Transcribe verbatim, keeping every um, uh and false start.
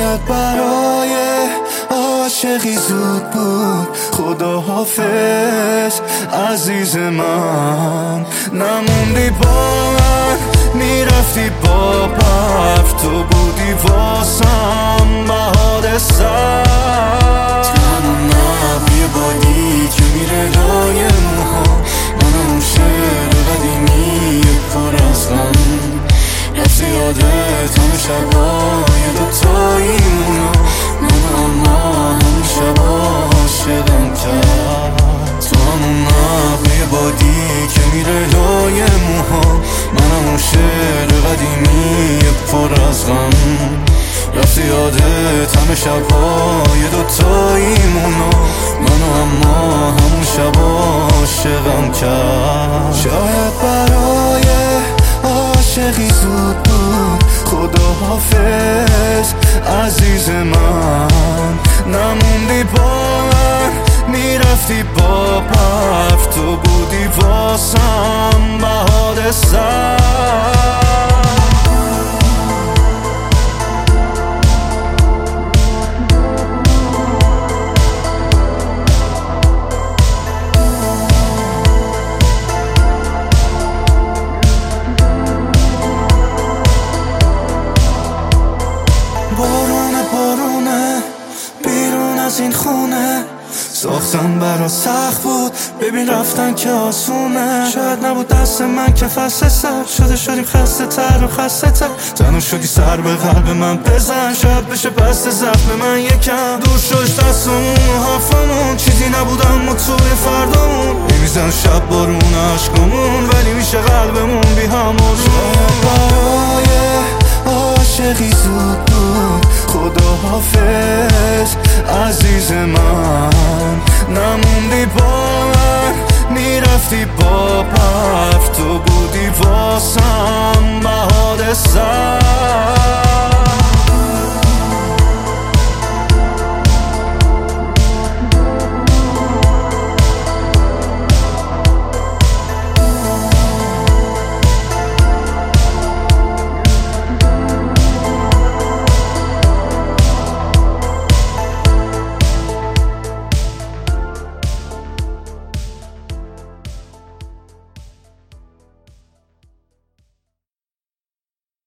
شاید برای عاشقی زود بود. خدا حافظ عزیز من، نموندی با من، میرفتی با برف، تو بودی واسم بهار سر. تنها نبی بادی که میره لای موها، من اون شعر قدیمی پر از غم. رفتی یادت همه شبای دوتاییمونو، من اما همون شبا عاشقم کرد. تو همون نقمه بادی که میره لای موها، من همون شعر قدیمی پر از غم. رفتی یادت همه شبای دوتاییمونو، منو اما همون شبا عاشقم کرد. شاید برای عاشقی زود بود. خدا حافظ عزیز من، نموندی با من، میرفتی با برف، تو بودی واسم بهار سر. بارونه بارونه بیرون از این خونه، ساختم برا سخت بود، ببین رفتن که آسونه. شاید نبود دست من که فصل سر شده، شدیم خسته تر و خسته تر. تنها شدی سر به قلب من بزن، شاید بشه بست زخم من یکم. دور شد دستمون و حرفمون، چیزی نبود اما توی فردامون. میمیزن شب بارون عشقمون، ولی میشه قلبمون بی همون. شاید برای عاشقی زود بود. خدا حافظ عزیز من، نموندی با من، میرفتی با برف، تو بودی واسم بهار سر.